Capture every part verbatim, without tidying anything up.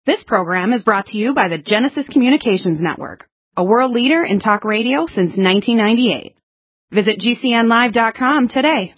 This program is brought to you by the Genesis Communications Network, a world leader in talk radio since nineteen ninety-eight. Visit G C N live dot com today.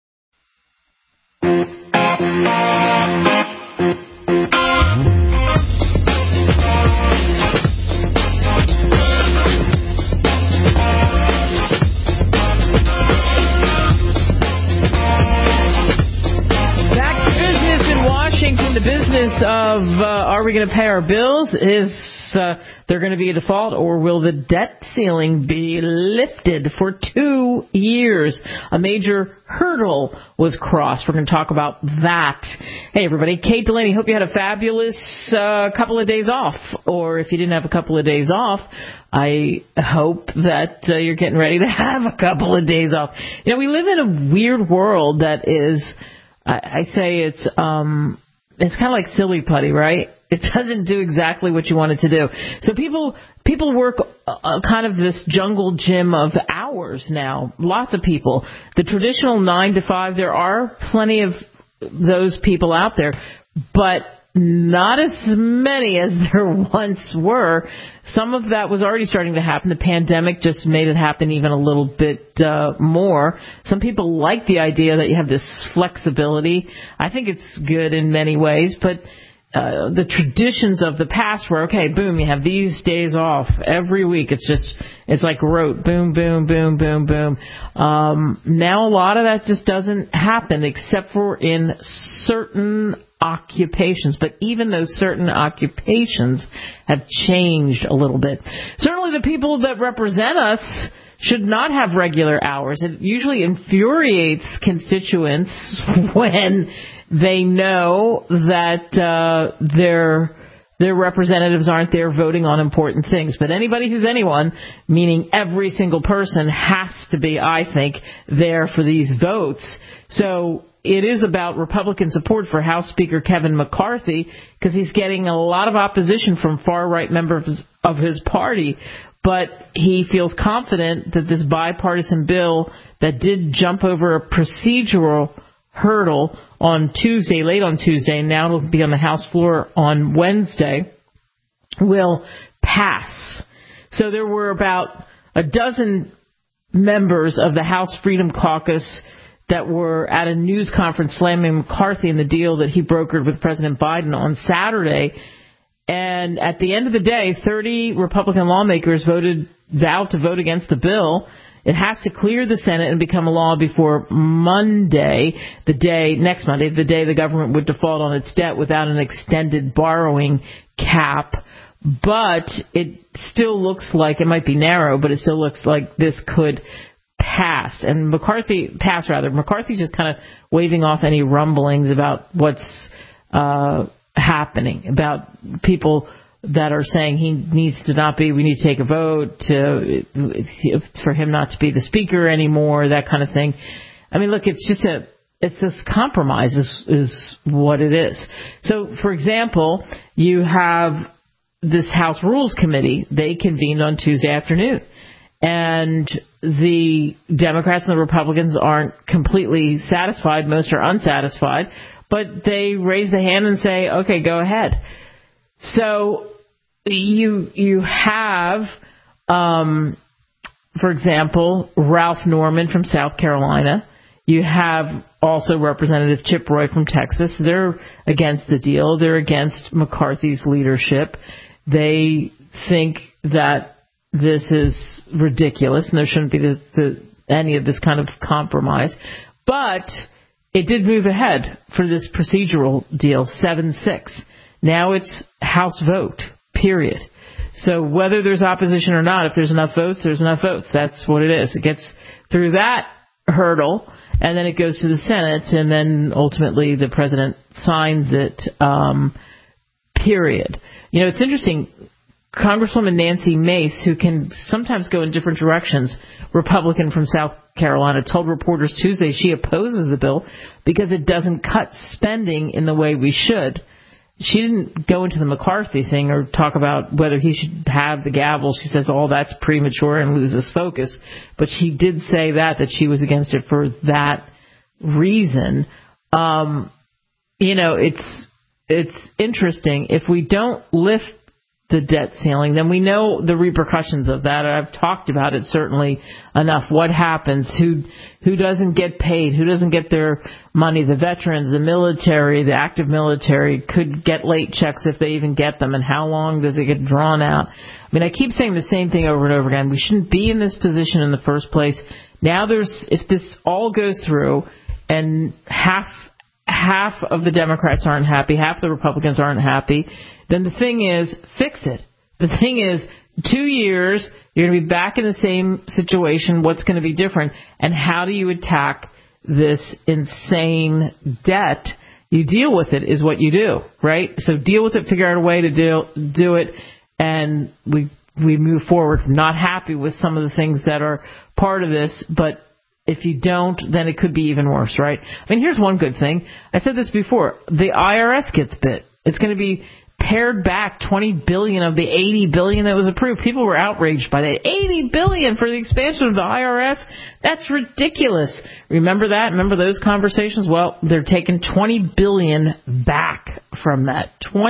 The business of uh, are we going to pay our bills? Is uh, there going to be a default, or will the debt ceiling be lifted for two years? A major hurdle was crossed. We're going to talk about that. Hey, everybody. Kate Delaney, hope you had a fabulous uh, couple of days off. Or if you didn't have a couple of days off, I hope that uh, you're getting ready to have a couple of days off. You know, we live in a weird world that is, I, I say it's... um It's kind of like silly putty, right? It doesn't do exactly what you want it to do. So people people work uh, kind of this jungle gym of hours now. Lots of people. The traditional nine to five, there are plenty of those people out there, but not as many as there once were. Some of that was already starting to happen. The pandemic just made it happen even a little bit uh, more. Some people like the idea that you have this flexibility. I think it's good in many ways, but uh, the traditions of the past were, okay, boom, you have these days off every week. It's just, it's like rote, boom, boom, boom, boom, boom. Um, now a lot of that just doesn't happen except for in certain occupations, but even those certain occupations have changed a little bit. Certainly the people that represent us should not have regular hours. It usually infuriates constituents when they know that uh, their their representatives aren't there voting on important things. But anybody who's anyone, meaning every single person, has to be, I think, there for these votes. So it is about Republican support for House Speaker Kevin McCarthy because he's getting a lot of opposition from far-right members of his party. But he feels confident that this bipartisan bill that did jump over a procedural hurdle on Tuesday, late on Tuesday, and now it'll be on the House floor on Wednesday, will pass. So there were about a dozen members of the House Freedom Caucus that were at a news conference slamming McCarthy and the deal that he brokered with President Biden on Saturday. And at the end of the day, thirty Republican lawmakers voted, vowed to vote against the bill. It has to clear the Senate and become a law before Monday, the day, next Monday, the day the government would default on its debt without an extended borrowing cap. But it still looks like, it might be narrow, but it still looks like this could pass. And McCarthy, pass rather, McCarthy's just kind of waving off any rumblings about what's uh, happening, about people that are saying he needs to not be, we need to take a vote to, for him not to be the speaker anymore, that kind of thing. I mean, look, it's just a, it's this compromise is, is what it is. So, for example, you have this House Rules Committee. They convened on Tuesday afternoon. And the Democrats and the Republicans aren't completely satisfied. Most are unsatisfied. But they raise the hand and say, okay, go ahead. So you you have, um, for example, Ralph Norman from South Carolina. You have also Representative Chip Roy from Texas. They're against the deal. They're against McCarthy's leadership. They think that this is ridiculous and there shouldn't be the, the, any of this kind of compromise. But it did move ahead for this procedural deal, seven six. Now it's House vote, period. So whether there's opposition or not, if there's enough votes, there's enough votes. That's what it is. It gets through that hurdle, and then it goes to the Senate, and then ultimately the president signs it, um, period. You know, it's interesting. Congresswoman Nancy Mace, who can sometimes go in different directions, Republican from South Carolina, told reporters Tuesday she opposes the bill because it doesn't cut spending in the way we should. She didn't go into the McCarthy thing or talk about whether he should have the gavel. She says all that's premature and loses focus. But she did say that, that she was against it for that reason. Um, you know, it's it's interesting. If we don't lift the debt ceiling, then we know the repercussions of that. I've talked about it certainly enough. What happens? Who who doesn't get paid? Who doesn't get their money? The veterans, the military, the active military could get late checks if they even get them. And how long does it get drawn out? I mean, I keep saying the same thing over and over again. We shouldn't be in this position in the first place. Now there's, if this all goes through and half half of the Democrats aren't happy, half the Republicans aren't happy, then the thing is, fix it. The thing is, two years, you're going to be back in the same situation. What's going to be different? And how do you attack this insane debt? You deal with it is what you do, right? So deal with it, figure out a way to do, do it, and we we move forward. Not happy with some of the things that are part of this, but if you don't, then it could be even worse, right? I mean, here's one good thing. I said this before. The I R S gets bit. It's going to be pared back twenty billion dollars of the eighty billion dollars that was approved. People were outraged by that. eighty billion dollars for the expansion of the I R S? That's ridiculous. Remember that? Remember those conversations? Well, they're taking twenty billion dollars back from that.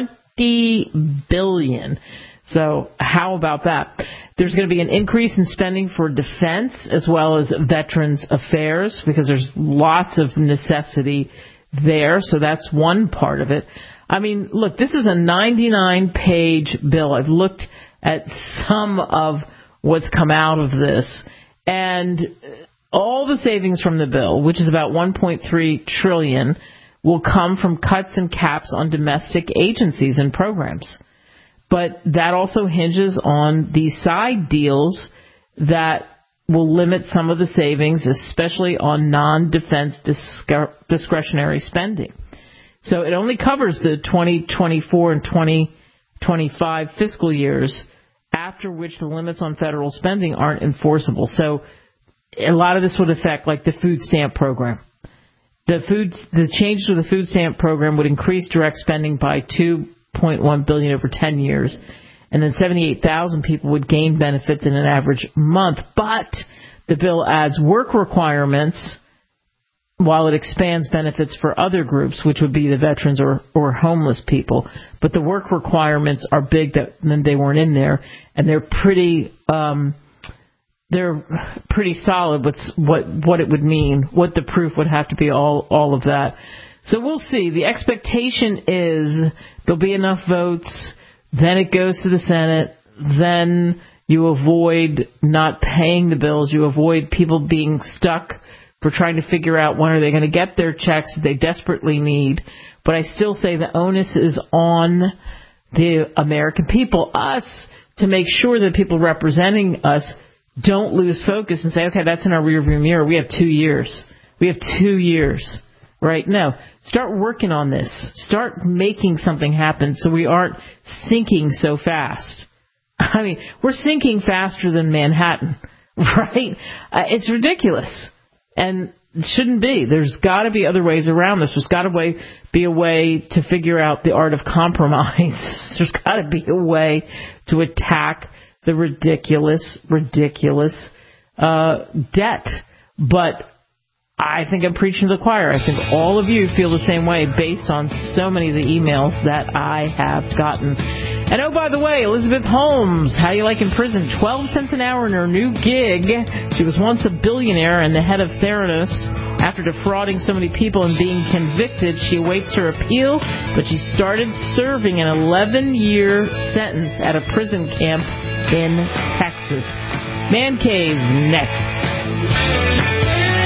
twenty billion dollars. So how about that? There's going to be an increase in spending for defense as well as Veterans Affairs because there's lots of necessity there. So that's one part of it. I mean, look, this is a ninety-nine page bill. I've looked at some of what's come out of this. And all the savings from the bill, which is about one point three trillion dollars, will come from cuts and caps on domestic agencies and programs. But that also hinges on these side deals that will limit some of the savings, especially on non-defense disc- discretionary spending. So it only covers the twenty twenty-four and twenty twenty-five fiscal years, after which the limits on federal spending aren't enforceable. So a lot of this would affect, like, the food stamp program. The food, the changes to the food stamp program would increase direct spending by two point one billion dollars over ten years, and then seventy-eight thousand people would gain benefits in an average month. But the bill adds work requirements while it expands benefits for other groups, which would be the veterans or, or homeless people. But the work requirements are big, that then they weren't in there, and they're pretty um, they're pretty solid with what what it would mean, what the proof would have to be, all all of that. So we'll see. The expectation is there'll be enough votes, then it goes to the Senate, then you avoid not paying the bills, you avoid people being stuck for trying to figure out when are they going to get their checks that they desperately need. But I still say the onus is on the American people, us, to make sure that people representing us don't lose focus and say, okay, that's in our rearview mirror. We have two years. We have two years. Right? No. Start working on this. Start making something happen so we aren't sinking so fast. I mean, we're sinking faster than Manhattan, right? Uh, it's ridiculous. And it shouldn't be. There's got to be other ways around this. There's got to way, be a way to figure out the art of compromise. There's got to be a way to attack the ridiculous, ridiculous uh, debt. But I think I'm preaching to the choir. I think all of you feel the same way based on so many of the emails that I have gotten. And oh, by the way, Elizabeth Holmes, how you like in prison? twelve cents an hour in her new gig. She was once a billionaire and the head of Theranos. After defrauding so many people and being convicted, she awaits her appeal, but she started serving an eleven-year sentence at a prison camp in Texas. Man Cave next.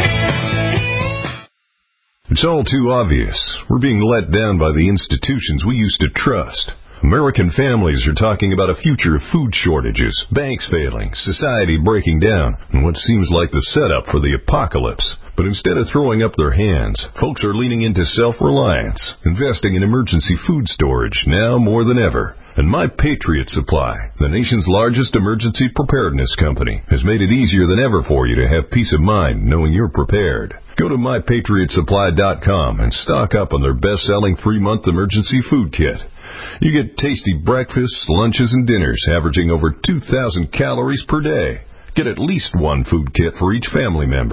It's all too obvious. We're being let down by the institutions we used to trust. American families are talking about a future of food shortages, banks failing, society breaking down, and what seems like the setup for the apocalypse. But instead of throwing up their hands, folks are leaning into self-reliance, investing in emergency food storage now more than ever. And My Patriot Supply, the nation's largest emergency preparedness company, has made it easier than ever for you to have peace of mind knowing you're prepared. Go to my patriot supply dot com and stock up on their best-selling three-month emergency food kit. You get tasty breakfasts, lunches, and dinners averaging over two thousand calories per day. Get at least one food kit for each family member.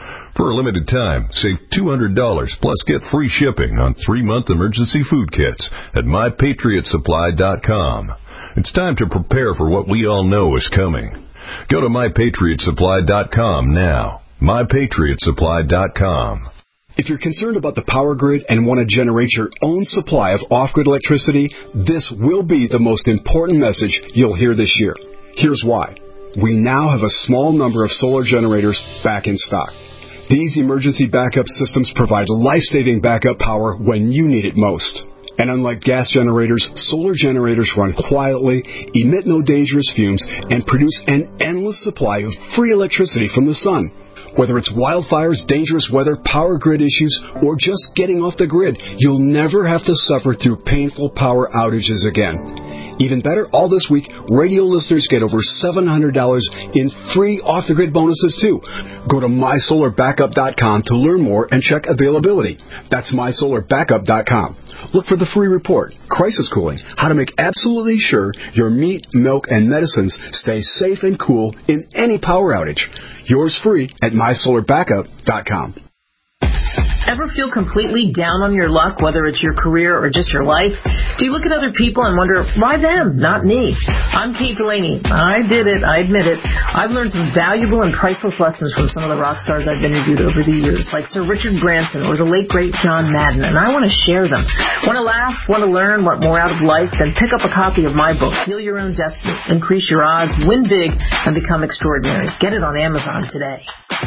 For a limited time, save two hundred dollars plus get free shipping on three-month emergency food kits at my patriot supply dot com. It's time to prepare for what we all know is coming. Go to my patriot supply dot com now. my patriot supply dot com. If you're concerned about the power grid and want to generate your own supply of off-grid electricity, this will be the most important message you'll hear this year. Here's why. We now have a small number of solar generators back in stock. These emergency backup systems provide life-saving backup power when you need it most. And unlike gas generators, solar generators run quietly, emit no dangerous fumes, and produce an endless supply of free electricity from the sun. Whether it's wildfires, dangerous weather, power grid issues, or just getting off the grid, you'll never have to suffer through painful power outages again. Even better, all this week, radio listeners get over seven hundred dollars in free off-the-grid bonuses, too. Go to my solar backup dot com to learn more and check availability. That's my solar backup dot com. Look for the free report, Crisis Cooling, how to make absolutely sure your meat, milk, and medicines stay safe and cool in any power outage. Yours free at my solar backup dot com. Ever feel completely down on your luck, whether it's your career or just your life? Do you look at other people and wonder, why them, not me? I'm Kate Delaney. I did it. I admit it. I've learned some valuable and priceless lessons from some of the rock stars I've interviewed over the years, like Sir Richard Branson or the late, great John Madden, and I want to share them. Want to laugh? Want to learn? Want more out of life? Then pick up a copy of my book, Heal Your Own Destiny, Increase Your Odds, Win Big, and Become Extraordinary. Get it on Amazon today.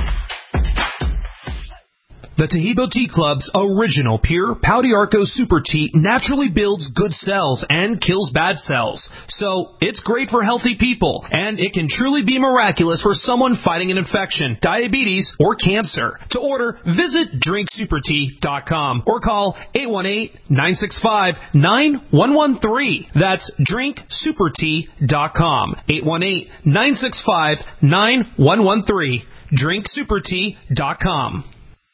The Taheebo Tea Club's original pure Pau d'Arco Super Tea naturally builds good cells and kills bad cells. So it's great for healthy people, and it can truly be miraculous for someone fighting an infection, diabetes, or cancer. To order, visit drink super tea dot com or call eight one eight, nine six five, nine one one three. That's drink super tea dot com. eight one eight, nine six five, nine one one three. drink super tea dot com.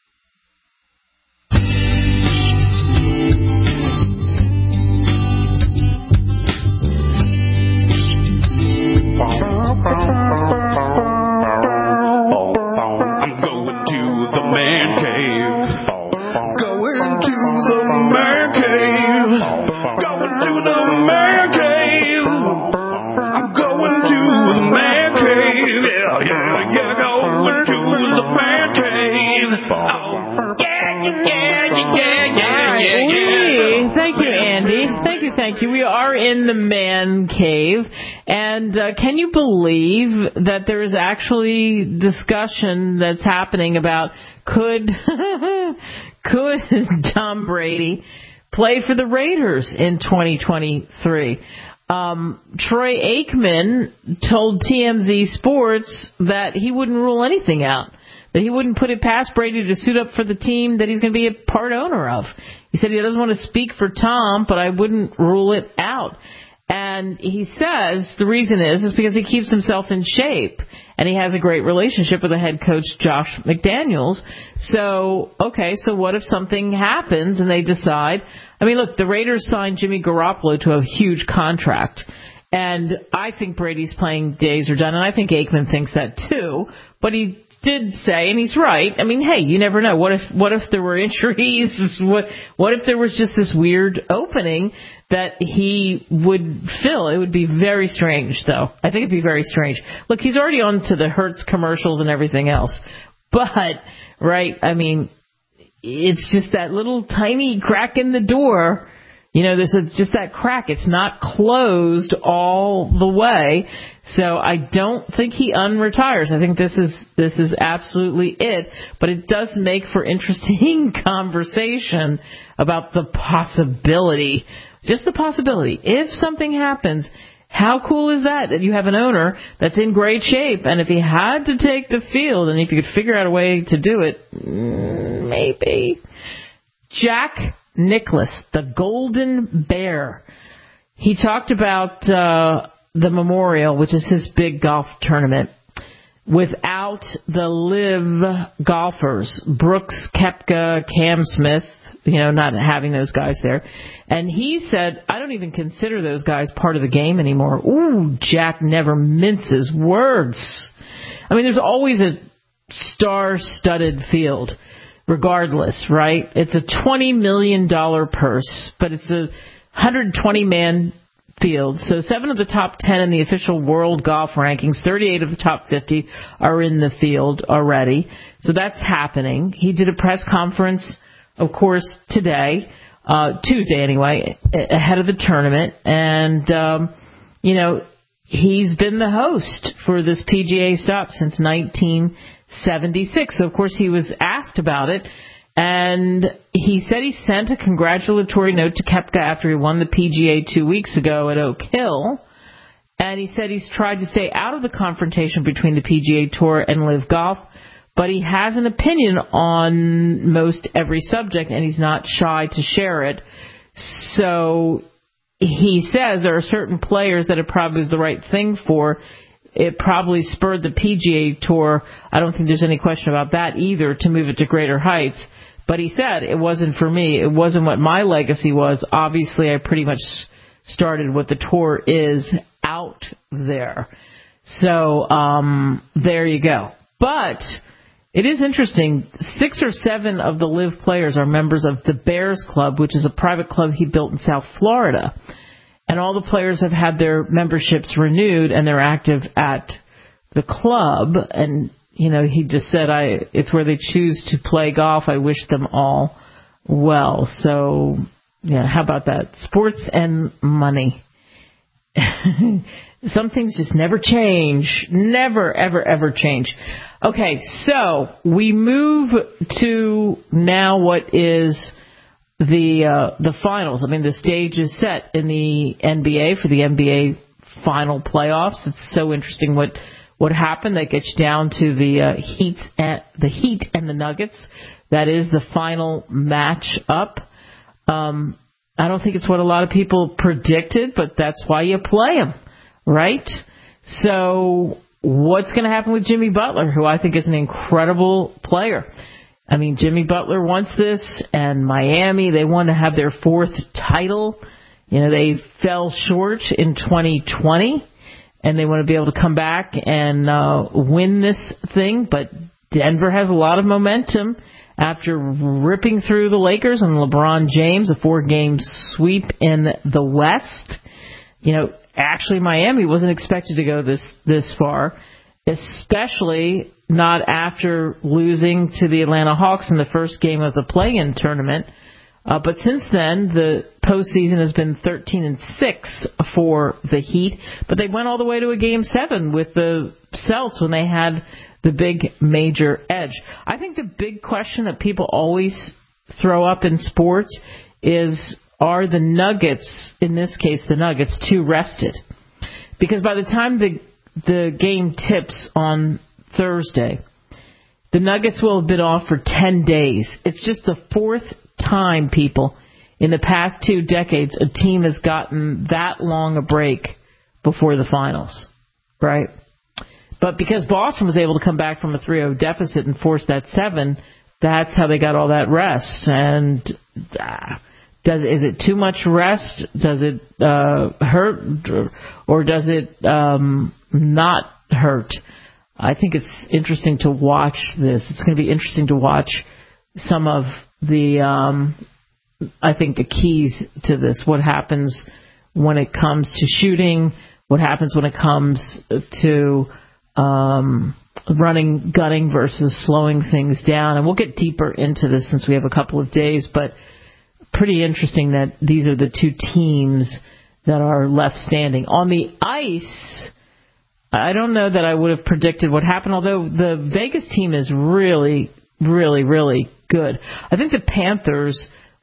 I'm going to the man cave. Going to the man cave. Going to the man cave. I'm going to the man cave. Yeah, yeah, yeah. Going to the man cave. Oh, yeah, yeah, yeah, yeah, yeah, yeah, yeah. Thank you, Andy. Thank you, thank you. We are in the man cave. And uh, can you believe that there is actually discussion that's happening about could could Tom Brady play for the Raiders in twenty twenty-three? Um, Troy Aikman told T M Z Sports that he wouldn't rule anything out, that he wouldn't put it past Brady to suit up for the team that he's going to be a part owner of. He said he doesn't want to speak for Tom, but I wouldn't rule it out. And he says the reason is is because he keeps himself in shape, and he has a great relationship with the head coach, Josh McDaniels. So, okay, so what if something happens and they decide? I mean, look, the Raiders signed Jimmy Garoppolo to a huge contract, and I think Brady's playing days are done, and I think Aikman thinks that too. But he did say, and he's right, I mean, hey, you never know. What if what if there were injuries? What what if there was just this weird opening that he would fill? It would be very strange, though. I think it'd be very strange. Look, he's already on to the Hertz commercials and everything else. But, right, I mean, it's just that little tiny crack in the door. You know, there's a, just that crack. It's not closed all the way. So I don't think he unretires. I think this is this is absolutely it. But it does make for interesting conversation about the possibility, just the possibility. If something happens, how cool is that, that you have an owner that's in great shape? And if he had to take the field, and if you could figure out a way to do it, maybe. Jack Nicklaus, the Golden Bear. He talked about uh, the Memorial, which is his big golf tournament, without the live golfers, Brooks, Koepka, Cam Smith, you know, not having those guys there. And he said, I don't even consider those guys part of the game anymore. Ooh, Jack never minces words. I mean, there's always a star-studded field, regardless, right? It's a twenty million dollars purse, but it's a one hundred twenty man field. So seven of the top ten in the official world golf rankings, thirty-eight of the top fifty are in the field already. So that's happening. He did a press conference, of course, today, uh, Tuesday anyway, ahead of the tournament. And, um, you know, he's been the host for this P G A stop since nineteen seventy-six. So, of course, he was asked about it. And he said he sent a congratulatory note to Koepka after he won the P G A two weeks ago at Oak Hill. And he said he's tried to stay out of the confrontation between the P G A Tour and LIV Golf, but he has an opinion on most every subject, and he's not shy to share it. So he says there are certain players that it probably was the right thing for. It probably spurred the P G A Tour, I don't think there's any question about that either, to move it to greater heights. But he said it wasn't for me. It wasn't what my legacy was. Obviously, I pretty much started what the tour is out there. So um, there you go. But it is interesting. Six or seven of the LIV players are members of the Bears Club, which is a private club he built in South Florida. And all the players have had their memberships renewed, and they're active at the club. And, you know, he just said, "I it's where they choose to play golf. I wish them all well." So, yeah, how about that? Sports and money. Some things just never change. Never, ever, ever change. Okay, so we move to now what is the uh, the finals. I mean, the stage is set in the N B A for the N B A final playoffs. It's so interesting what what happened. That gets you down to the uh, Heat and the Heat and the Nuggets. That is the final match up. Um, I don't think it's what a lot of people predicted, but that's why you play them, right? So what's going to happen with Jimmy Butler, who I think is an incredible player? I mean, Jimmy Butler wants this, and Miami, they want to have their fourth title. You know, they fell short in twenty twenty, and they want to be able to come back and uh, win this thing. But Denver has a lot of momentum after ripping through the Lakers and LeBron James, a four-game sweep in the West. You know, actually, Miami wasn't expected to go this this far, especially not after losing to the Atlanta Hawks in the first game of the play-in tournament. Uh, but since then, the postseason has been thirteen and six for the Heat. But they went all the way to a game seven with the Celtics when they had the big major edge. I think the big question that people always throw up in sports is, are the Nuggets, in this case the Nuggets, too rested? Because by the time the the game tips on Thursday, the Nuggets will have been off for ten days. It's just the fourth time, people, in the past two decades, a team has gotten that long a break before the finals, right? But because Boston was able to come back from a three oh deficit and force that seven, that's how they got all that rest. And uh, does is it too much rest? Does it uh, hurt, or does it um, not hurt? I think it's interesting to watch this. It's going to be interesting to watch some of the, um, I think, the keys to this. What happens when it comes to shooting? What happens when it comes to um, running, gunning versus slowing things down? And we'll get deeper into this since we have a couple of days, but pretty interesting that these are the two teams that are left standing. On the ice, I don't know that I would have predicted what happened, although the Vegas team is really, really, really good. I think the Panthers,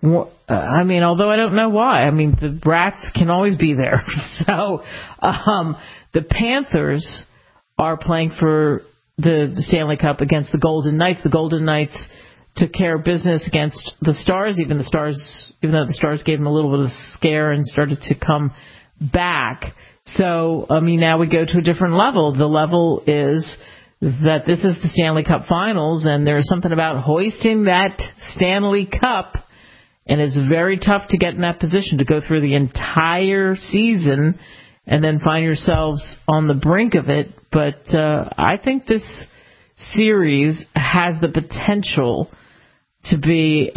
I mean, although I don't know why. I mean, the Rats can always be there. So um, the Panthers are playing for the Stanley Cup against the Golden Knights. The Golden Knights took care of business against the Stars, even the Stars, even though the Stars gave them a little bit of a scare and started to come back. So, I mean, now we go to a different level. The level is that this is the Stanley Cup Finals, and there's something about hoisting that Stanley Cup, and it's very tough to get in that position to go through the entire season and then find yourselves on the brink of it. But uh, I think this series has the potential to be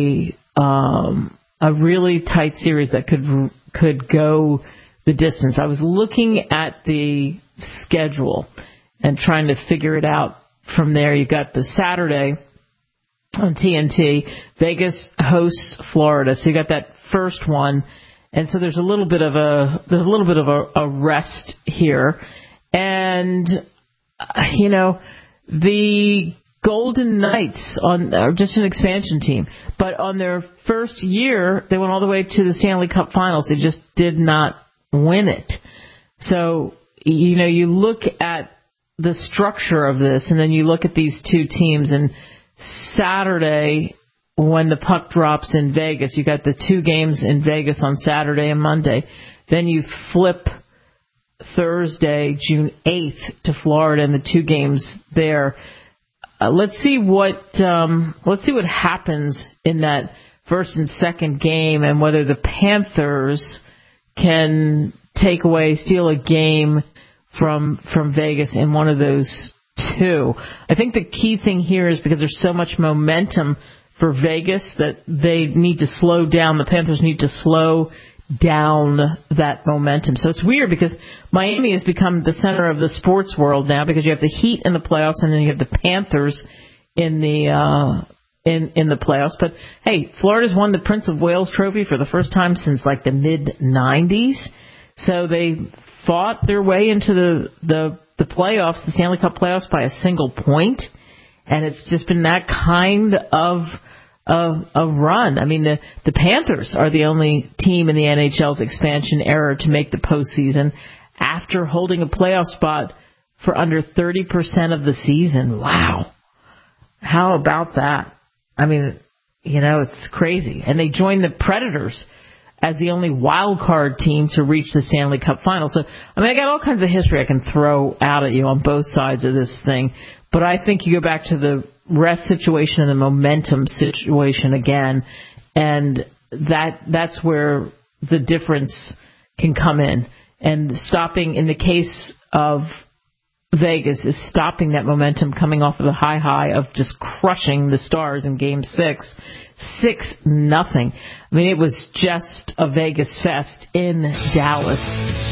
a um, a really tight series that could could go the distance. I was looking at the schedule and trying to figure it out from there. You've got the Saturday on T N T. Vegas hosts Florida, so you got that first one, and so there's a little bit of a there's a little bit of a, a rest here, and uh, you know the Golden Knights on are just an expansion team, but on their first year they went all the way to the Stanley Cup Finals. They just did not win it. So you know you look at the structure of this, and then you look at these two teams, and Saturday, when the puck drops in Vegas, you got the two games in Vegas on Saturday and Monday. Then you flip Thursday, June eighth, to Florida, and the two games there. Uh, let's see what um, let's see what happens in that first and second game, and whether the Panthers can take away, steal a game from from Vegas in one of those two. I think the key thing here is because there's so much momentum for Vegas that they need to slow down. The Panthers need to slow down that momentum. So it's weird because Miami has become the center of the sports world now, because you have the Heat in the playoffs and then you have the Panthers in the uh, in in the playoffs. But hey, Florida's won the Prince of Wales Trophy for the first time since like the mid nineties. So they fought their way into the the the playoffs, the Stanley Cup playoffs, by a single point, and it's just been that kind of of, of run. I mean, the the Panthers are the only team in the N H L's expansion era to make the postseason after holding a playoff spot for under thirty percent of the season. Wow. How about that? I mean, you know, it's crazy. And they joined the Predators as the only wild card team to reach the Stanley Cup final. So, I mean, I got all kinds of history I can throw out at you on both sides of this thing. But I think you go back to the rest situation and the momentum situation again, and that that's where the difference can come in. And stopping, in the case of Vegas, is stopping that momentum coming off of the high high of just crushing the Stars in Game Six, six nothing. I mean, it was just a Vegas fest in Dallas.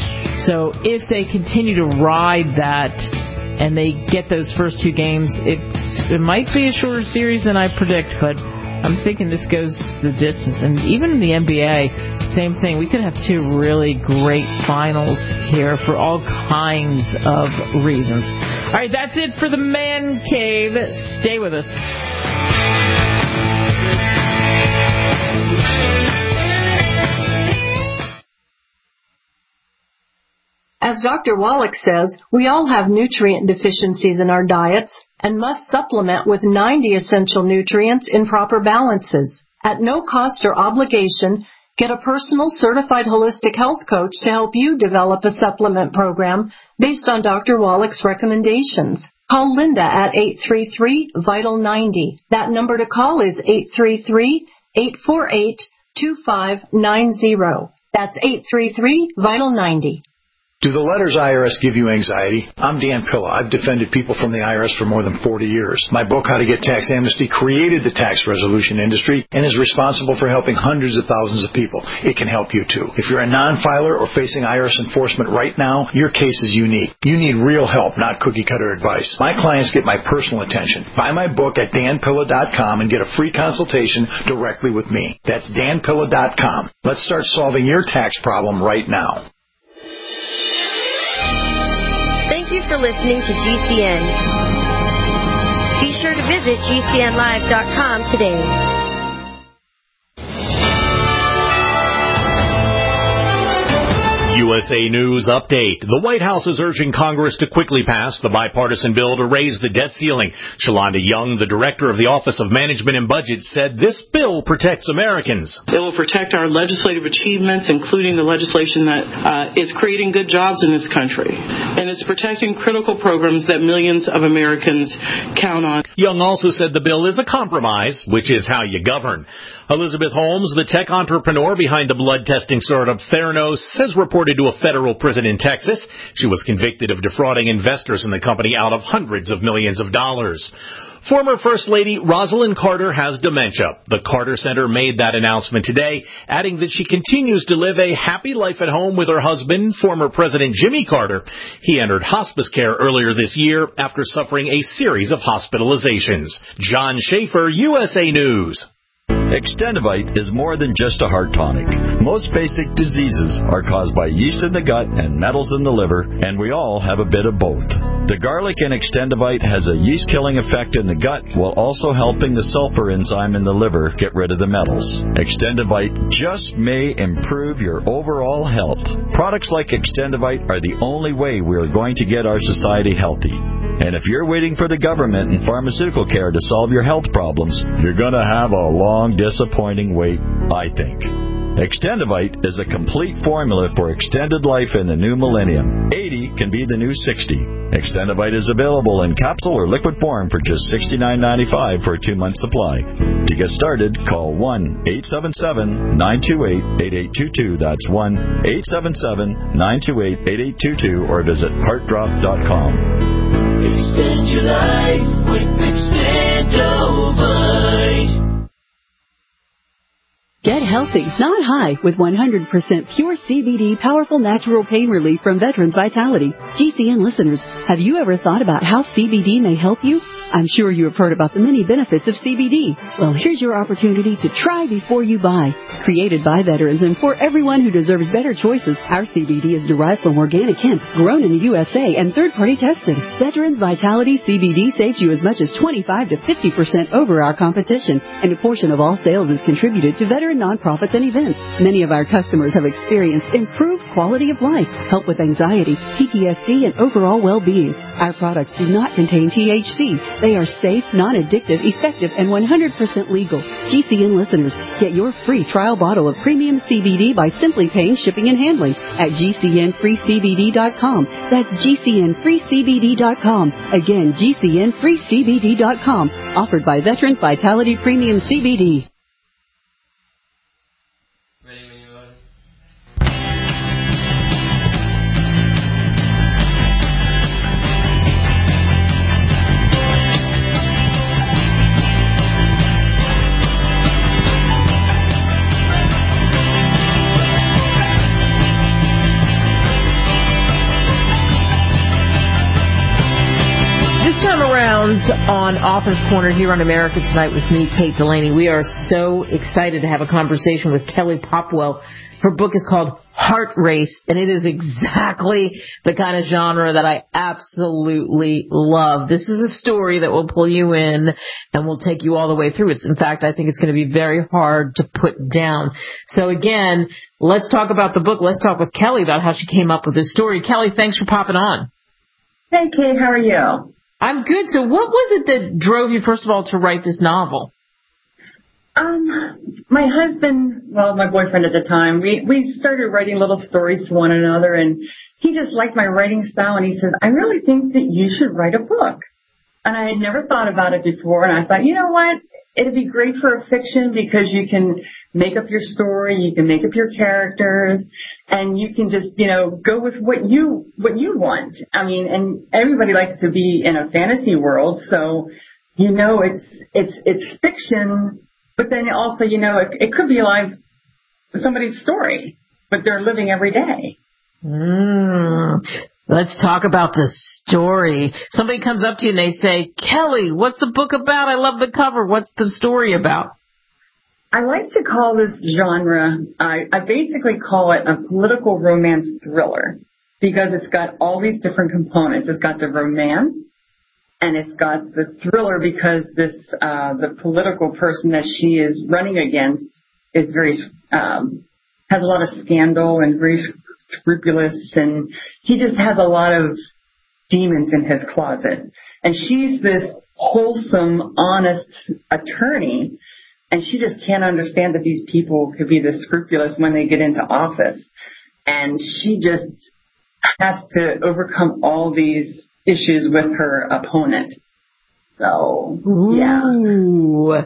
So if they continue to ride that and they get those first two games, it it might be a shorter series than I predict, but I'm thinking this goes the distance. And even in the N B A, same thing. We could have two really great finals here for all kinds of reasons. All right, that's it for the Man Cave. Stay with us. As Doctor Wallach says, we all have nutrient deficiencies in our diets and must supplement with ninety essential nutrients in proper balances. At no cost or obligation, get a personal certified holistic health coach to help you develop a supplement program based on Doctor Wallach's recommendations. Call Linda at eight three three, VITAL ninety. That number to call is eight three three, eight four eight, two five nine zero. That's eight three three, VITAL ninety. Do the letters I R S give you anxiety? I'm Dan Pilla. I've defended people from the I R S for more than forty years. My book, How to Get Tax Amnesty, created the tax resolution industry and is responsible for helping hundreds of thousands of people. It can help you too. If you're a non-filer or facing I R S enforcement right now, your case is unique. You need real help, not cookie-cutter advice. My clients get my personal attention. Buy my book at dan pilla dot com and get a free consultation directly with me. That's dan pilla dot com. Let's start solving your tax problem right now. Thank you for listening to G C N. Be sure to visit G C N live dot com today. U S A News Update. The White House is urging Congress to quickly pass the bipartisan bill to raise the debt ceiling. Shalonda Young, the director of the Office of Management and Budget, said this bill protects Americans. It will protect our legislative achievements, including the legislation that uh, is creating good jobs in this country. And it's protecting critical programs that millions of Americans count on. Young also said the bill is a compromise, which is how you govern. Elizabeth Holmes, the tech entrepreneur behind the blood testing startup Theranos, says reported to to a federal prison in Texas. She was convicted of defrauding investors in the company out of hundreds of millions of dollars. Former First Lady Rosalind Carter has dementia. The Carter Center made that announcement today, adding that she continues to live a happy life at home with her husband, former President Jimmy Carter. He entered hospice care earlier this year after suffering a series of hospitalizations. John Schaefer, U S A News. Extendivite is more than just a heart tonic. Most basic diseases are caused by yeast in the gut and metals in the liver, and we all have a bit of both. The garlic in Extendivite has a yeast-killing effect in the gut while also helping the sulfur enzyme in the liver get rid of the metals. Extendivite just may improve your overall health. Products like Extendivite are the only way we are going to get our society healthy. And if you're waiting for the government and pharmaceutical care to solve your health problems, you're going to have a long, disappointing wait, I think. Extendivite is a complete formula for extended life in the new millennium. eighty can be the new sixty. Extendivite is available in capsule or liquid form for just sixty-nine ninety-five for a two-month supply. To get started, call one eight seven seven, nine two eight, eight eight two two. That's one eight seven seven, nine two eight, eight eight two two or visit heart drop dot com. Extend your life with Extendivite. Get healthy, not high, with one hundred percent pure C B D powerful natural pain relief from Veterans Vitality. G C N listeners, have you ever thought about how C B D may help you? I'm sure you have heard about the many benefits of C B D. Well, here's your opportunity to try before you buy. Created by veterans and for everyone who deserves better choices, our C B D is derived from organic hemp, grown in the U S A, and third-party tested. Veterans Vitality C B D saves you as much as twenty-five to fifty percent over our competition, and a portion of all sales is contributed to veteran nonprofits and events. Many of our customers have experienced improved quality of life, help with anxiety, P T S D, and overall well-being. Our products do not contain T H C. They are safe, non-addictive, effective, and one hundred percent legal. G C N listeners, get your free trial bottle of premium C B D by simply paying shipping and handling at G C N free C B D dot com. That's G C N free C B D dot com. Again, G C N free C B D dot com. Offered by Veterans Vitality Premium C B D. On Author's Corner here on America Tonight with me, Kate Delaney. We are so excited to have a conversation with Kelly Popwell. Her book is called Heart Race, and it is exactly the kind of genre that I absolutely love. This is a story that will pull you in and will take you all the way through. It's, in fact, I think it's going to be very hard to put down. So, again, let's talk about the book. Let's talk with Kelly about how she came up with this story. Kelly, thanks for popping on. Hey, Kate, how are you? I'm good. So what was it that drove you, first of all, to write this novel? Um, my husband, well, my boyfriend at the time, we, we started writing little stories to one another, and he just liked my writing style, and he said, I really think that you should write a book. And I had never thought about it before, and I thought, you know what? It'd be great for a fiction because you can make up your story, you can make up your characters, and you can just, you know, go with what you what you want. I mean, and everybody likes to be in a fantasy world, so you know it's it's it's fiction, but then also, you know, it, it could be like somebody's story, but they're living every day. Mm. Let's talk about the story. Somebody comes up to you and they say, Kelly, what's the book about? I love the cover. What's the story about? I like to call this genre, I, I basically call it a political romance thriller because it's got all these different components. It's got the romance and it's got the thriller because this, uh, the political person that she is running against is very, um, has a lot of scandal and very scrupulous, and he just has a lot of demons in his closet. And she's this wholesome, honest attorney, and she just can't understand that these people could be this scrupulous when they get into office. And she just has to overcome all these issues with her opponent. So, yeah. Ooh.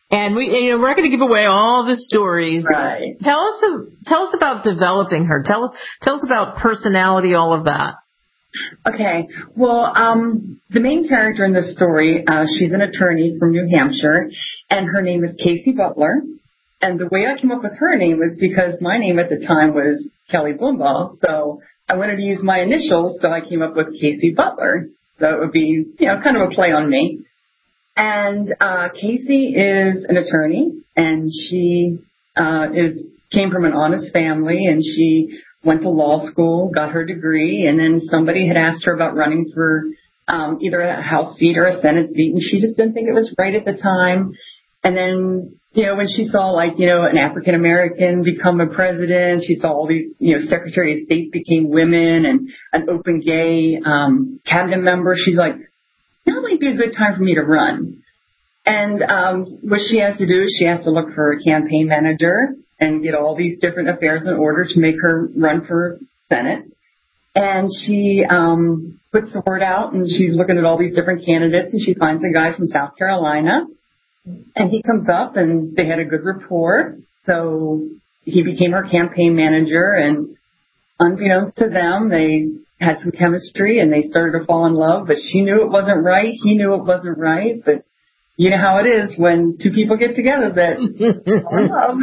And we, you know, we're not going to give away all the stories. Right. Tell us, tell us about developing her. Tell, tell us about personality, all of that. Okay. Well, um, the main character in this story, uh, she's an attorney from New Hampshire, and her name is Casey Butler. And the way I came up with her name was because my name at the time was Kelly Bloombaugh, so I wanted to use my initials, so I came up with Casey Butler. So it would be, you know, kind of a play on me. And uh, Casey is an attorney, and she uh, is came from an honest family, and she went to law school, got her degree, and then somebody had asked her about running for um, either a House seat or a Senate seat, and she just didn't think it was right at the time. And then, you know, when she saw, like, you know, an African American become a president, she saw all these, you know, Secretary of States became women and an open gay um, cabinet member, she's like, that might be a good time for me to run. And um, what she has to do is she has to look for a campaign manager and get all these different affairs in order to make her run for Senate. And she um, puts the word out, and she's looking at all these different candidates, and she finds a guy from South Carolina. And he comes up, and they had a good rapport. So he became her campaign manager, and unbeknownst to them, they had some chemistry, and they started to fall in love. But she knew it wasn't right. He knew it wasn't right. But you know how it is when two people get together that fall in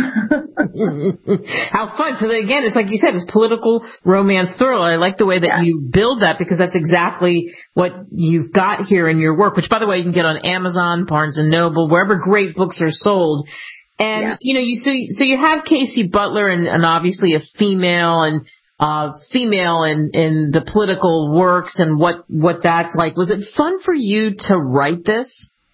love. How fun. So again, it's like you said, it's political romance thriller. I like the way that yeah. you build that, because that's exactly what you've got here in your work, which, by the way, you can get on Amazon, Barnes and Noble, wherever great books are sold. And, yeah. you know, you so, so you have Casey Butler, and, and obviously a female and uh female in, in the political works and what, what that's like. Was it fun for you to write this?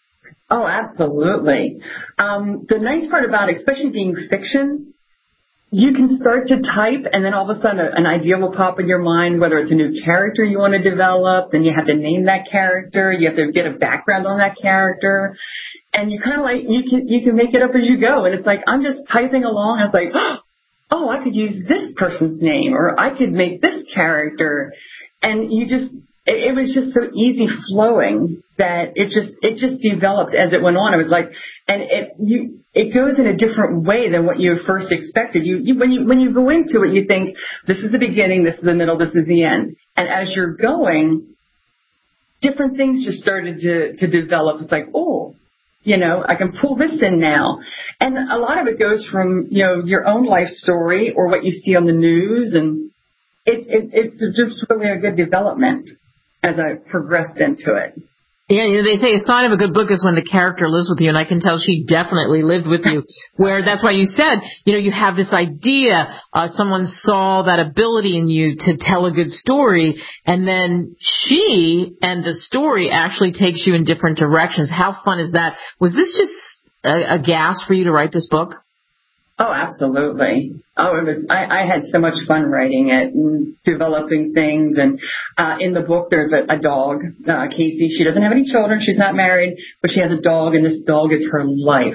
Oh, absolutely. Um, the nice part about it, especially being fiction, you can start to type, and then all of a sudden an idea will pop in your mind, whether it's a new character you want to develop, then you have to name that character, you have to get a background on that character, and you kind of like, you can, you can make it up as you go, and it's like, I'm just typing along, I was like, oh, I could use this person's name, or I could make this character, and you just, it was just so easy flowing that it just it just developed as it went on. It was like, and it you it goes in a different way than what you first expected. You, you when you when you go into it, you think this is the beginning, this is the middle, this is the end, and as you're going, different things just started to to develop. It's like, oh, you know, I can pull this in now, and a lot of it goes from, you know, your own life story or what you see on the news, and it, it it's just really a good development as I progressed into it. Yeah, you know, they say a sign of a good book is when the character lives with you, and I can tell she definitely lived with you, where that's why you said, you know, you have this idea, uh, someone saw that ability in you to tell a good story, and then she and the story actually takes you in different directions. How fun is that? Was this just a, a gas for you to write this book? Oh, absolutely. Oh, it was, I, I had so much fun writing it and developing things. And, uh, in the book, there's a, a dog, uh, Casey. She doesn't have any children. She's not married, but she has a dog, and this dog is her life.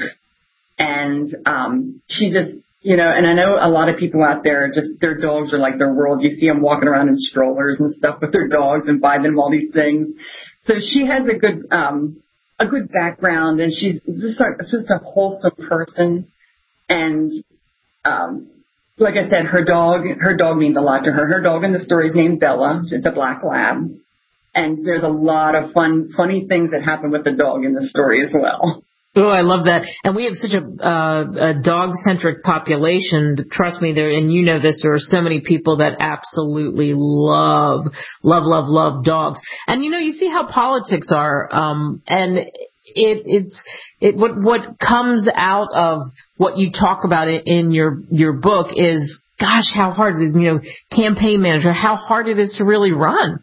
And, um, she just, you know, and I know a lot of people out there, just their dogs are like their world. You see them walking around in strollers and stuff with their dogs and buy them all these things. So she has a good, um, a good background, and she's just a, just a wholesome person. And, um, like I said, her dog, her dog means a lot to her. Her dog in the story is named Bella. It's a black lab. And there's a lot of fun, funny things that happen with the dog in the story as well. Oh, I love that. And we have such a, uh, a dog-centric population. Trust me, there, and you know this, there are so many people that absolutely love, love, love, love dogs. And, you know, you see how politics are, um, and It, it's, it, what, what comes out of what you talk about in your, your book is, gosh, how hard, you know, campaign manager, how hard it is to really run.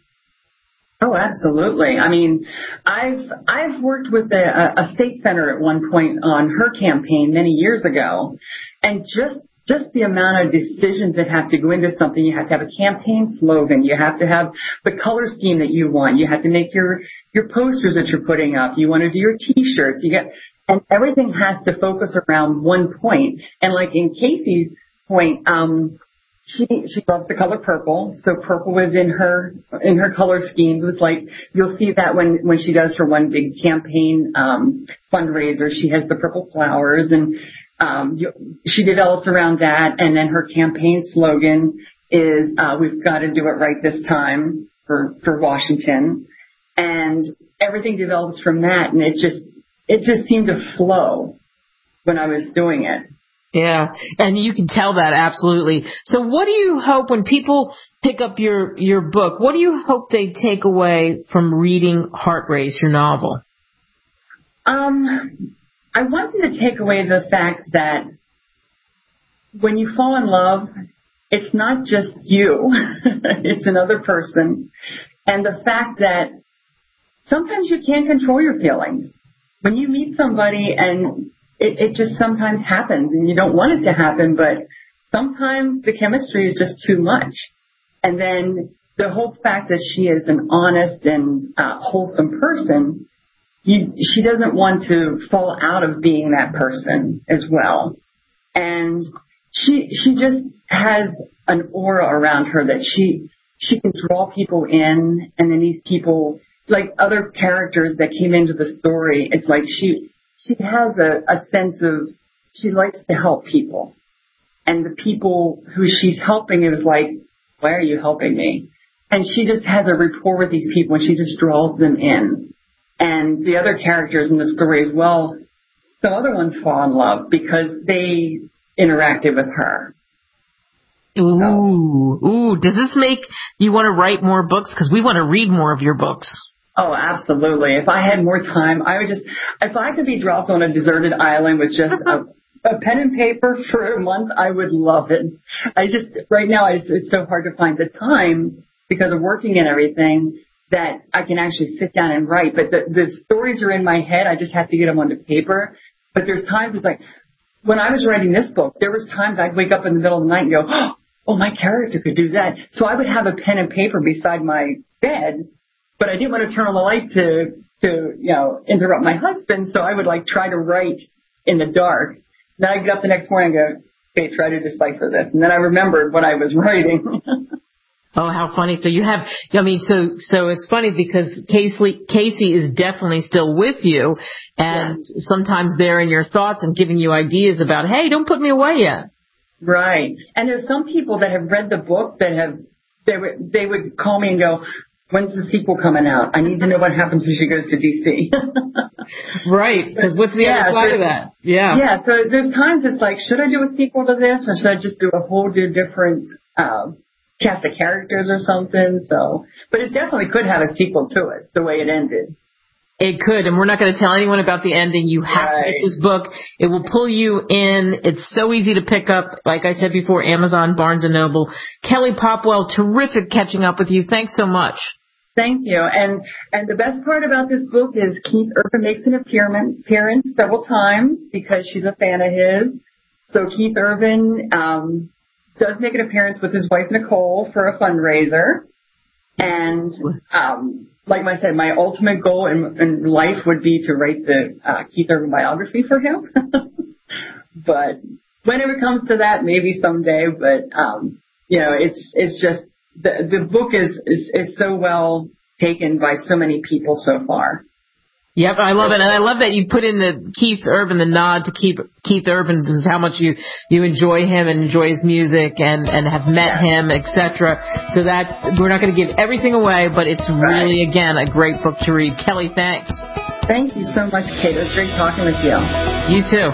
Oh, absolutely. I mean, I've, I've worked with a, a state senator at one point on her campaign many years ago, and just Just the amount of decisions that have to go into something. You have to have a campaign slogan. You have to have the color scheme that you want. You have to make your, your posters that you're putting up. You want to do your T-shirts. You get, and everything has to focus around one point. And like in Casey's point, um, she she loves the color purple, so purple was in her in her color scheme. It was like you'll see that when when she does her one big campaign um, fundraiser, she has the purple flowers, and um, you, she develops around that. And then her campaign slogan is uh, "We've got to do it right this time" for for Washington, and everything develops from that, and it just it just seemed to flow when I was doing it. Yeah, and you can tell that absolutely. So what do you hope when people pick up your, your book, what do you hope they take away from reading Heart Race, your novel? Um, I want them to take away the fact that when you fall in love, it's not just you, it's another person. And the fact that sometimes you can't control your feelings. When you meet somebody and It, it just sometimes happens, and you don't want it to happen, but sometimes the chemistry is just too much. And then the whole fact that she is an honest and uh, wholesome person, you, she doesn't want to fall out of being that person as well. And she she just has an aura around her that she she can draw people in, and then these people, like other characters that came into the story, it's like she... She has a, a sense of, she likes to help people. And the people who she's helping is like, why are you helping me? And she just has a rapport with these people, and she just draws them in. And the other characters in the story as well, some other ones fall in love because they interacted with her. Ooh, so. Ooh, does this make you want to write more books? Because we want to read more of your books. Oh, absolutely. If I had more time, I would just, if I could be dropped on a deserted island with just a, a pen and paper for a month, I would love it. I just, right now, it's, it's so hard to find the time because of working and everything that I can actually sit down and write. But the, the stories are in my head. I just have to get them onto paper. But there's times it's like, when I was writing this book, there was times I'd wake up in the middle of the night and go, oh, my character could do that. So I would have a pen and paper beside my bed. But I didn't want to turn on the light to, to, you know, interrupt my husband. So I would like try to write in the dark. Then I'd get up the next morning and go, okay, try to decipher this. And then I remembered what I was writing. Oh, how funny. So you have, I mean, so, so it's funny because Casey, Casey is definitely still with you, and yeah. sometimes they're in your thoughts and giving you ideas about, hey, don't put me away yet. Right. And there's some people that have read the book that have, they would, they would call me and go, when's the sequel coming out? I need to know what happens when she goes to D C Right, because what's the yeah, other side so, of that? Yeah. Yeah, so there's times it's like, should I do a sequel to this, or should I just do a whole new different uh, cast of characters or something? So, but it definitely could have a sequel to it, the way it ended. It could, and we're not going to tell anyone about the ending. You have right. to get this book. It will pull you in. It's so easy to pick up. Like I said before, Amazon, Barnes and Noble. Kelly Popwell, terrific catching up with you. Thanks so much. Thank you. And and the best part about this book is Keith Urban makes an appearance, appearance several times because she's a fan of his. So Keith Urban um, does make an appearance with his wife, Nicole, for a fundraiser. And um like I said, my ultimate goal in, in life would be to write the uh, Keith Urban biography for him. But whenever it comes to that, maybe someday. But, um, you know, it's it's just the the book is, is, is so well taken by so many people so far. Yep, I love it. And I love that you put in the Keith Urban, the nod to Keith, Keith Urban, because how much you, you enjoy him and enjoy his music and, and have met him, et cetera. So that we're not going to give everything away, but it's really, right. again, a great book to read. Kelly, thanks. Thank you so much, Kate. It was great talking with you. You too.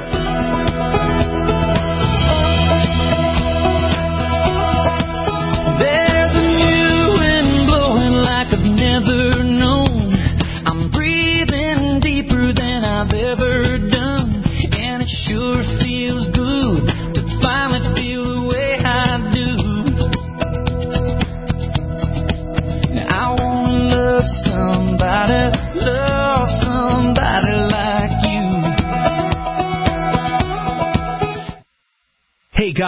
There's a new wind blowing like I've never known. I've ever done, and it sure feels good to finally feel the way I do. I wanna love somebody, love somebody like you.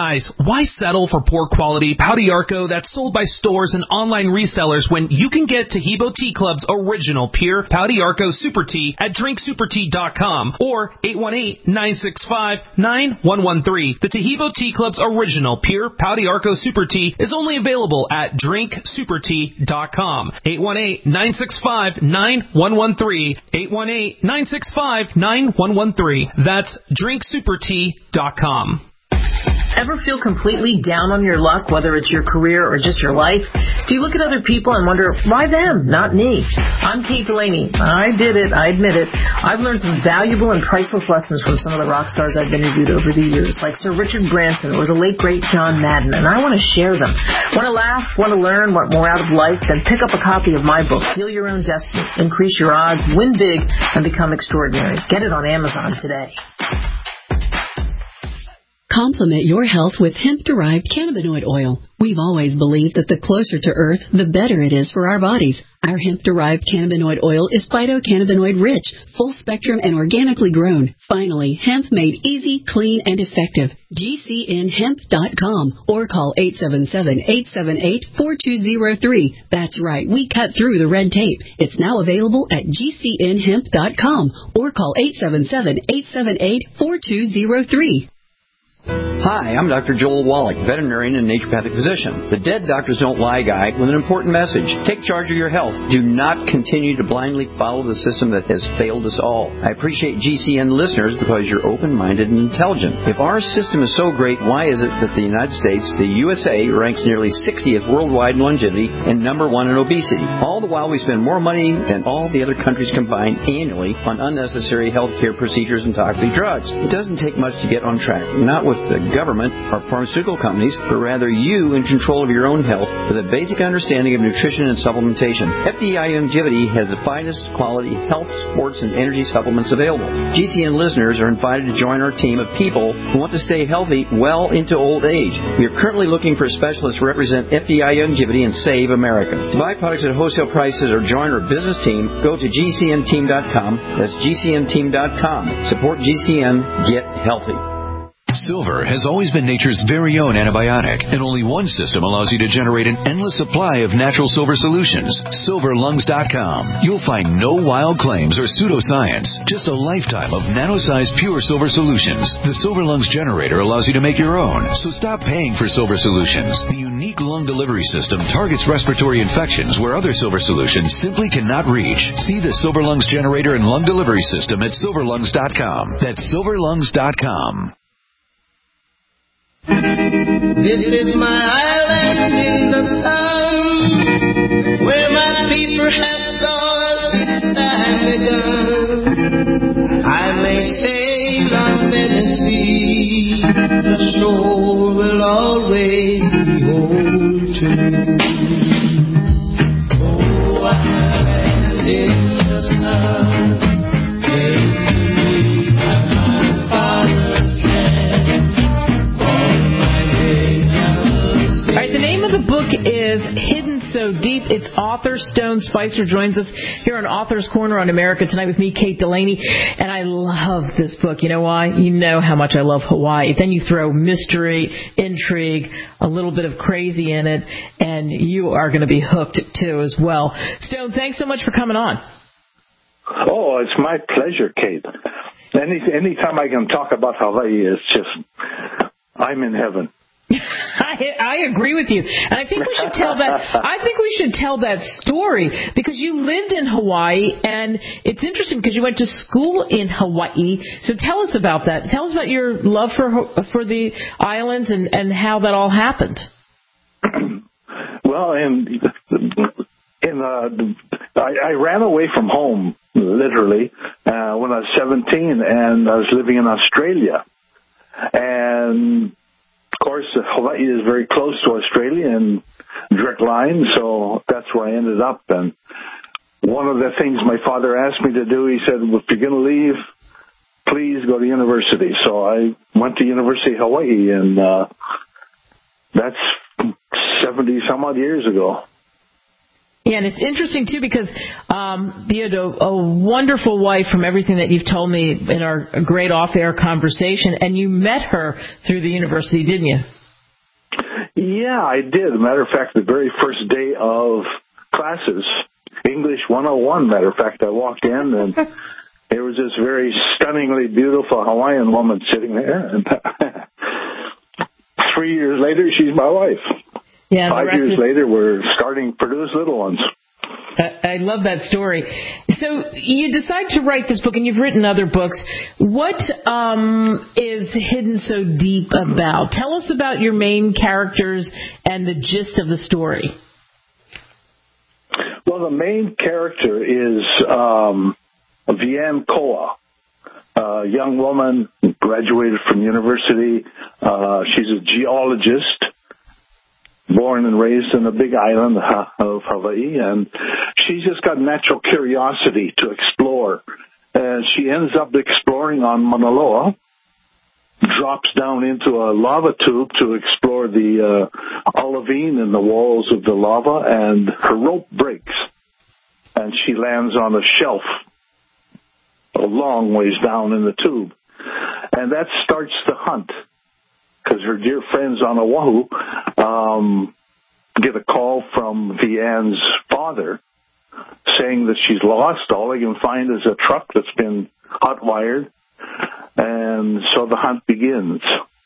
Guys, why settle for poor quality Pau d'Arco that's sold by stores and online resellers when you can get Taheebo Tea Club's original pure Pau d'Arco Super Tea at drink super tea dot com or eight one eight, nine six five, nine one one three. The Taheebo Tea Club's original pure Pau d'Arco Super Tea is only available at drink super tea dot com. eight one eight, nine six five, nine one one three. eight one eight, nine six five, nine one one three. That's drink super tea dot com. Ever feel completely down on your luck, whether it's your career or just your life? Do you look at other people and wonder, why them, not me? I'm Kate Delaney. I did it. I admit it. I've learned some valuable and priceless lessons from some of the rock stars I've interviewed over the years, like Sir Richard Branson or the late, great John Madden, and I want to share them. Want to laugh? Want to learn? Want more out of life? Then pick up a copy of my book, Steal Your Own Destiny. Increase your odds, win big, and become extraordinary. Get it on Amazon today. Complement your health with hemp-derived cannabinoid oil. We've always believed that the closer to Earth, the better it is for our bodies. Our hemp-derived cannabinoid oil is phytocannabinoid rich, full spectrum, and organically grown. Finally, hemp made easy, clean, and effective. G C N hemp dot com or call eight seven seven, eight seven eight, four two zero three. That's right, we cut through the red tape. It's now available at G C N hemp dot com or call eight seven seven, eight seven eight, four two zero three. Hi, I'm Doctor Joel Wallach, veterinarian and naturopathic physician. The Dead Doctors Don't Lie guy with an important message. Take charge of your health. Do not continue to blindly follow the system that has failed us all. I appreciate G C N listeners because you're open-minded and intelligent. If our system is so great, why is it that the United States, the U S A, ranks nearly sixtieth worldwide in longevity and number one in obesity? All the while we spend more money than all the other countries combined annually on unnecessary healthcare procedures and toxic drugs. It doesn't take much to get on track. Not with the government or pharmaceutical companies, but rather you in control of your own health with a basic understanding of nutrition and supplementation. F D I Longevity has the finest quality health, sports, and energy supplements available. G C N listeners are invited to join our team of people who want to stay healthy well into old age. We are currently looking for specialists to represent F D I Longevity and Save America. To buy products at wholesale prices or join our business team, go to G C N team dot com. That's G C N team dot com. Support G C N. Get healthy. Silver has always been nature's very own antibiotic, and only one system allows you to generate an endless supply of natural silver solutions. silver lungs dot com. You'll find no wild claims or pseudoscience, just a lifetime of nano-sized pure silver solutions. The Silver Lungs generator allows you to make your own, so stop paying for silver solutions. The unique lung delivery system targets respiratory infections where other silver solutions simply cannot reach. See the Silver Lungs generator and lung delivery system at silver lungs dot com. That's silver lungs dot com. This is my island in the sun, where my people have soared since time begun. I may sail on many seas, the shore will always be home to me. Oh, island in the sun, gave to me by my father's land. All right, the name of the book is Hidden So Deep. Its author, Stone Spicer, joins us here on Author's Corner on America Tonight with me, Kate Delaney. And I love this book. You know why? You know how much I love Hawaii. Then you throw mystery, intrigue, a little bit of crazy in it, and you are going to be hooked, too, as well. Stone, thanks so much for coming on. Oh, it's my pleasure, Kate. Any anytime I can talk about Hawaii, it's just, I'm in heaven. I, I agree with you, and I think we should tell that. I think we should tell that story because you lived in Hawaii, and it's interesting because you went to school in Hawaii. So tell us about that. Tell us about your love for for the islands and, and how that all happened. Well, in in uh, I, I ran away from home literally uh, when I was seventeen, and I was living in Australia, and of course, Hawaii is very close to Australia and direct line, so that's where I ended up. And one of the things my father asked me to do, he said, well, if you're going to leave, please go to university. So I went to University of Hawaii, and uh, that's seventy some odd years ago. Yeah, and it's interesting, too, because um, you had a, a wonderful wife from everything that you've told me in our great off-air conversation, and you met her through the university, didn't you? Yeah, I did. As a matter of fact, the very first day of classes, English one oh one, matter of fact, I walked in, and there was this very stunningly beautiful Hawaiian woman sitting there. And three years later, she's my wife. Yeah, Five years is... later, we're starting to produce little ones. I love that story. So you decide to write this book, and you've written other books. What um, is Hidden So Deep about? Tell us about your main characters and the gist of the story. Well, the main character is um, Vianne Koa, a young woman, graduated from university. Uh, she's a geologist, born and raised in the big island of Hawaii, and she's just got natural curiosity to explore. And she ends up exploring on Mauna Loa, drops down into a lava tube to explore the uh, olivine in the walls of the lava, and her rope breaks, and she lands on a shelf a long ways down in the tube. And that starts the hunt, because her dear friends on Oahu um, get a call from Vianne's father saying that she's lost. All they can find is a truck that's been hot-wired, and so the hunt begins.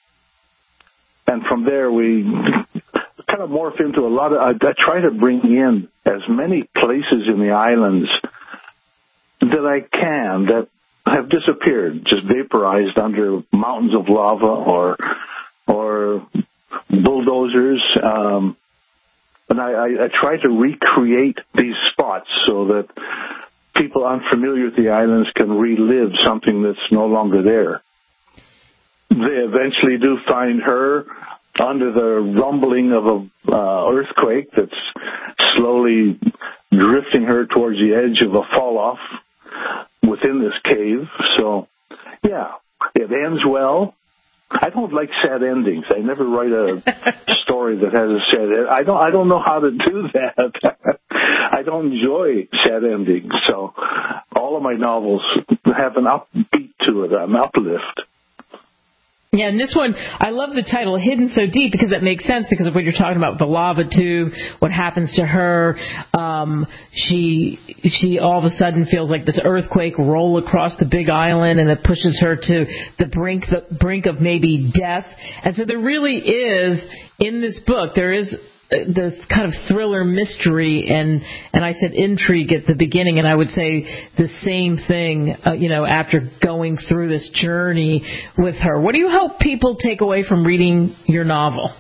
And from there, we kind of morph into a lot of... I, I try to bring in as many places in the islands that I can that have disappeared, just vaporized under mountains of lava or... or bulldozers, um, and I, I, I try to recreate these spots so that people unfamiliar with the islands can relive something that's no longer there. They eventually do find her under the rumbling of an uh, earthquake that's slowly drifting her towards the edge of a fall-off within this cave. So, yeah, it ends well. I don't like sad endings. I never write a story that has a sad end. I don't. I don't know how to do that. I don't enjoy sad endings. So all of my novels have an upbeat to it, an uplift. Yeah, and this one, I love the title, Hidden So Deep, because that makes sense because of what you're talking about, the lava tube, what happens to her. Um, she she all of a sudden feels like this earthquake roll across the big island, and it pushes her to the brink the brink of maybe death. And so there really is, in this book, there is the kind of thriller mystery and and I said intrigue at the beginning, and I would say the same thing uh, you know after going through this journey with her. What do you hope people take away from reading your novel?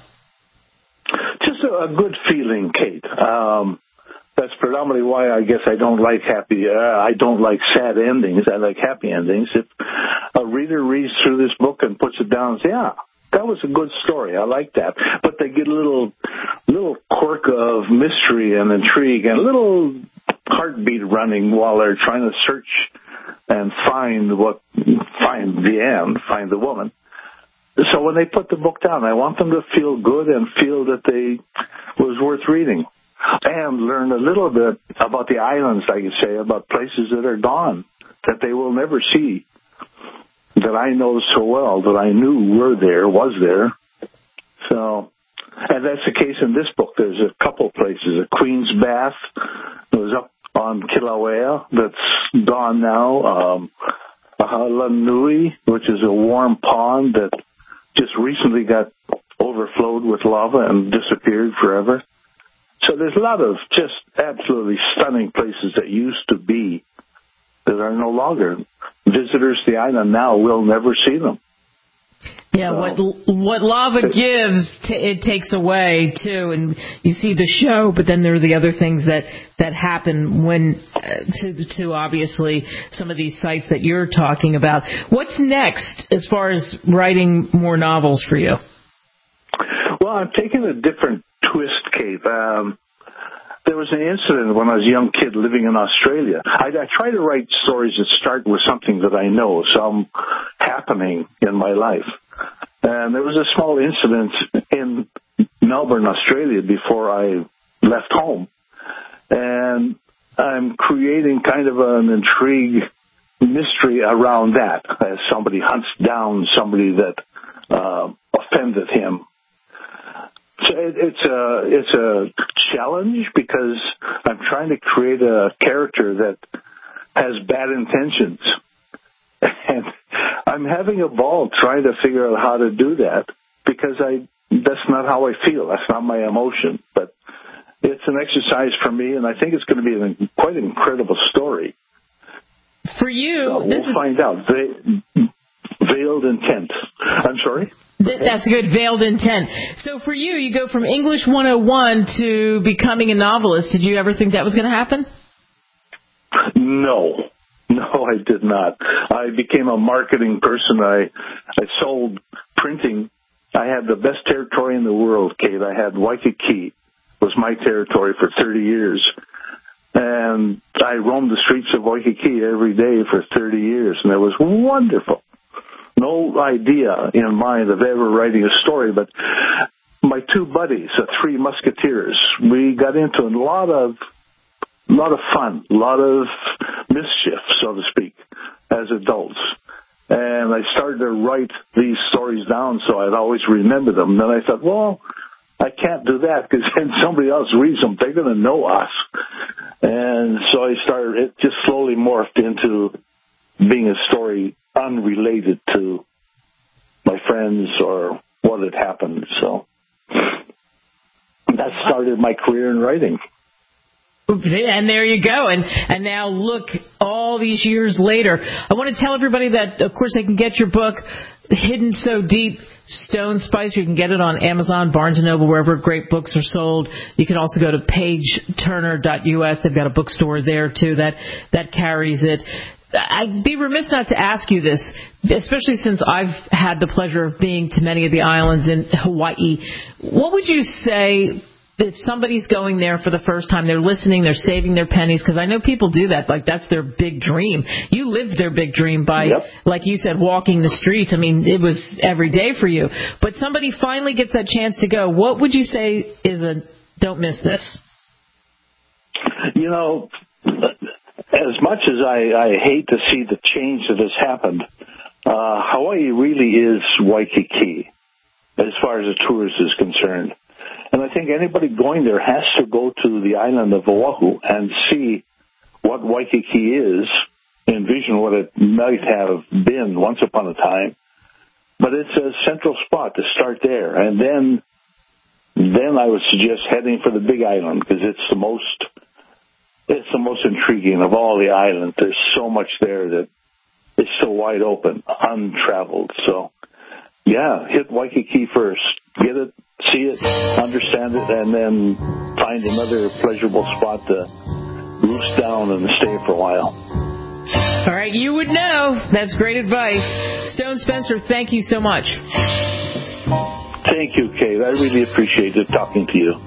Just a, a good feeling, Kate. Um, that's predominantly why I guess I don't like happy. Uh, I don't like sad endings. I like happy endings. If a reader reads through this book and puts it down and says, yeah, that was a good story. I like that. But they get a little little quirk of mystery and intrigue and a little heartbeat running while they're trying to search and find what, find Vianne, find the woman. So when they put the book down, I want them to feel good and feel that they was worth reading and learn a little bit about the islands, like you say, about places that are gone, that they will never see, that I know so well, that I knew were there, was there. So, and that's the case in this book. There's a couple places. A Queen's Bath that was up on Kilauea that's gone now. Um, Hala Nui, which is a warm pond that just recently got overflowed with lava and disappeared forever. So there's a lot of just absolutely stunning places that used to be that are no longer. Visitors to the island now will never see them. Yeah, what what lava gives, t- it takes away too, and you see the show, but then there are the other things that, that happen when uh, to to obviously some of these sites that you're talking about. What's next as far as writing more novels for you? Well, I'm taking a different twist, Kate. Um, There was an incident when I was a young kid living in Australia. I, I try to write stories that start with something that I know, some happening in my life. And there was a small incident in Melbourne, Australia, before I left home. And I'm creating kind of an intrigue mystery around that as somebody hunts down somebody that uh, offended him. So it, it's a it's a challenge because I'm trying to create a character that has bad intentions, and I'm having a ball trying to figure out how to do that because I that's not how I feel. That's not my emotion, but it's an exercise for me, and I think it's going to be an, quite an incredible story. For you, so this we'll is... find out. Ve- veiled intent. I'm sorry? Th- that's good, veiled intent. So for you, you go from English one oh one to becoming a novelist. Did you ever think that was going to happen? No. No, I did not. I became a marketing person. I I sold printing. I had the best territory in the world, Kate. I had Waikiki. Was my territory for thirty years. And I roamed the streets of Waikiki every day for thirty years, and it was wonderful. No idea in mind of ever writing a story, but my two buddies, the Three Musketeers, we got into a lot of, lot of fun, a lot of mischief, so to speak, as adults. And I started to write these stories down so I'd always remember them. And then I thought, well, I can't do that because then somebody else reads them. They're going to know us. And so I started, it just slowly morphed into being a story unrelated to my friends or what had happened. So that started my career in writing. And there you go. And and now look, all these years later, I want to tell everybody that, of course, they can get your book, Hidden So Deep, Stone Spice. You can get it on Amazon, Barnes and Noble, wherever great books are sold. You can also go to page turner dot U S. They've got a bookstore there, too, that, that carries it. I'd be remiss not to ask you this, especially since I've had the pleasure of being to many of the islands in Hawaii. What would you say if somebody's going there for the first time, they're listening, they're saving their pennies, because I know people do that, like that's their big dream. You lived their big dream by, yep. like you said, walking the streets. I mean, it was every day for you. But somebody finally gets that chance to go. What would you say is a don't miss this? You know, as much as I, I hate to see the change that has happened, uh, Hawaii really is Waikiki as far as the tourist is concerned. And I think anybody going there has to go to the island of Oahu and see what Waikiki is, envision what it might have been once upon a time. But it's a central spot to start there. And then then I would suggest heading for the Big Island because it's the most it's the most intriguing of all the islands. There's so much there that it's so wide open, untraveled. So, yeah, hit Waikiki first. Get it, see it, understand it, and then find another pleasurable spot to roost down and stay for a while. All right, you would know. That's great advice. Stone Spencer, thank you so much. Thank you, Kate. I really appreciated talking to you.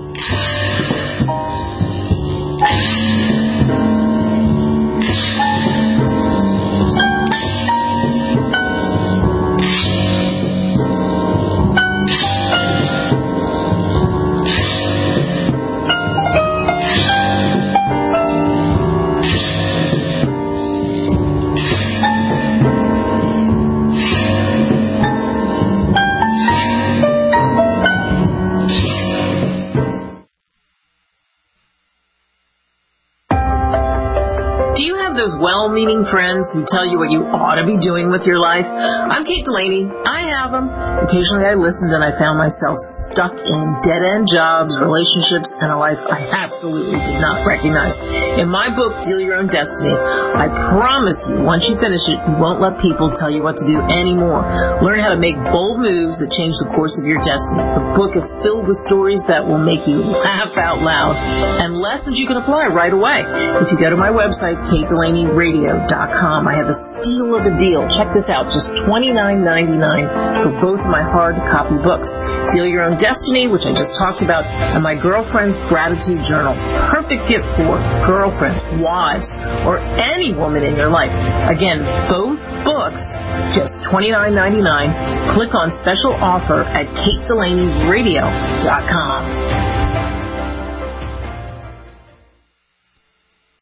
Well-meaning friends who tell you what you ought to be doing with your life. I'm Kate Delaney. I have them. Occasionally I listened and I found myself stuck in dead-end jobs, relationships, and a life I absolutely did not recognize. In my book, Deal Your Own Destiny, I promise you, once you finish it, you won't let people tell you what to do anymore. Learn how to make bold moves that change the course of your destiny. The book is filled with stories that will make you laugh out loud and lessons you can apply right away. If you go to my website, kate delaney radio dot com, I have a steal of a deal. Check this out, just twenty-nine ninety-nine for both my hard copy books. Deal Your Own Destiny, which I just talked about, and my Girlfriend's Gratitude Journal. Perfect gift for girlfriends, wives, or any woman in your life. Again, both books, just twenty-nine ninety-nine. Click on special offer at kate delaney radio dot com.